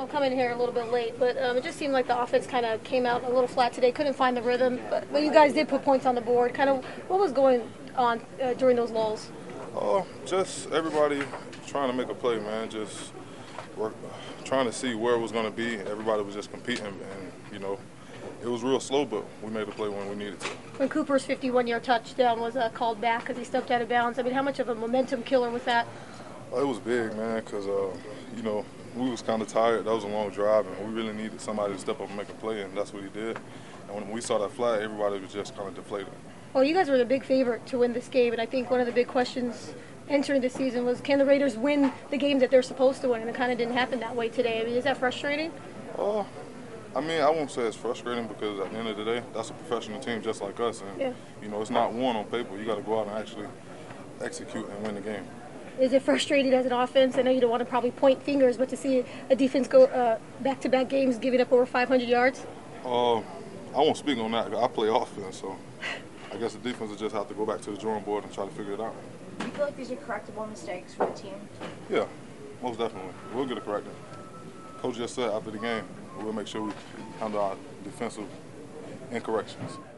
coming here a little bit late, but it just seemed like the offense kind of came out a little flat today. Couldn't find the rhythm, but you guys did put points on the board. Kind of what was going on during those lulls? Just everybody trying to make a play, man. Just work, trying to see where it was going to be. Everybody was just competing, and it was real slow, but we made a play when we needed to. When Cooper's 51-yard touchdown was called back because he stepped out of bounds, I mean, how much of a momentum killer was that? It was big, man, because we was kind of tired. That was a long drive, and we really needed somebody to step up and make a play, and that's what he did. And when we saw that flag, everybody was just kind of deflated. Well, you guys were the big favorite to win this game, and I think one of the big questions entering the season was, can the Raiders win the game that they're supposed to win? And it kind of didn't happen that way today. I mean, is that frustrating? I won't say it's frustrating because at the end of the day, that's a professional team just like us. And, it's not won on paper. You got to go out and actually execute and win the game. Is it frustrating as an offense? I know you don't want to probably point fingers, but to see a defense go back-to-back games giving up over 500 yards? I won't speak on that. I play offense, so I guess the defense will just have to go back to the drawing board and try to figure it out. Do you feel like these are correctable mistakes for the team? Yeah, most definitely. We'll get it corrected. Coach just said after the game, we'll make sure we handle our defensive incorrections.